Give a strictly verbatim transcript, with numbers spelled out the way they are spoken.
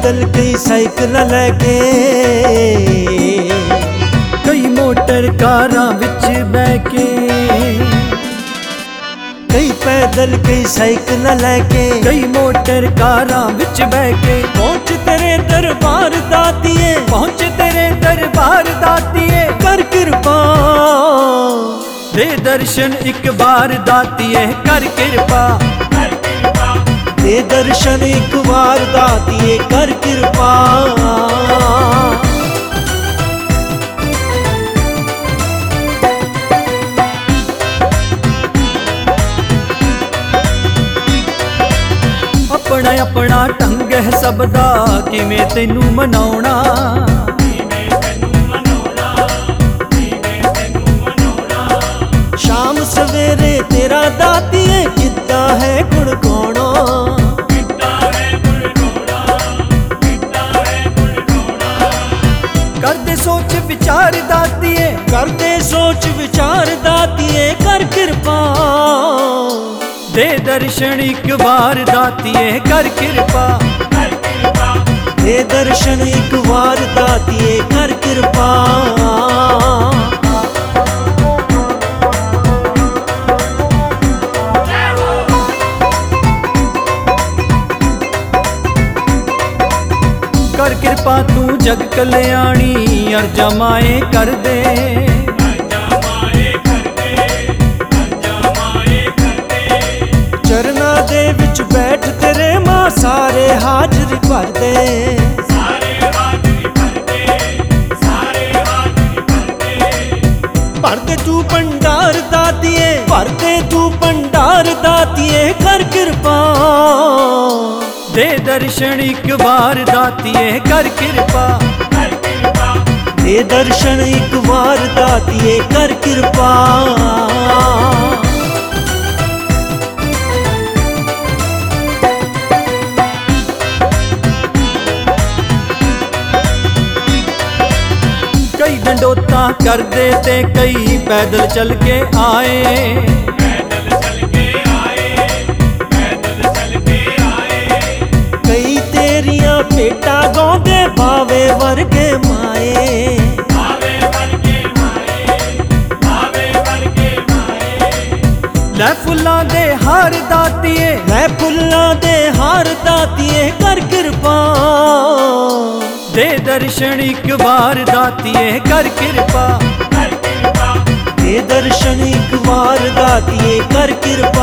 पैदल कई साइकिल लैके, कई मोटर कारां विच बह के, कई पैदल कई साइकिल लैके, कई मोटर कारां विच बह के पहुंच तेरे दरबार दातिए, पहुंच तेरे दरबार दातिए, कर कृपा दे दर्शन एक बार दातिए, कर कृपा दे दर्शन एक बार दातिए, कर कृपा। अपना अपना ढंग है सब दा, किवें तैनू मनाउणा, शाम सवेरे तेरा दातिए किद्दा है गुण गाउणा, करदे सोच विचार दातिए, करदे सोच विचार दातिए, कर कृपा दे दर्शन एक बार दातिए, कर कृपा दे दर्शन एक बार दातिए, कर कृपा। कर कृपा तू जग कल्याणी, अर्जा माए कर दे, चरना दे विच बैठ तेरे मां सारे हाजरी भर दे, भर दे तू भंडार दातिए, भर दे तू भंडार दातिए, कर कृपा दे दर्शन एक बार दातिए, कर कृपा दे दर्शन एक बार दातिए, कर कृपा। कई डंडोता कर दे ते कई पैदल चल के आए, कई तेरियां भेटा गाउंदे भावे वर्गे माए, लै फुल्लां दे हार दातिए, मैं फुल्लां दे हार दातिए, कर कृपा दे दर्शन एक बार दातिए, कर कृपा दे दर्शन एक बार दातिए, कर कृपा।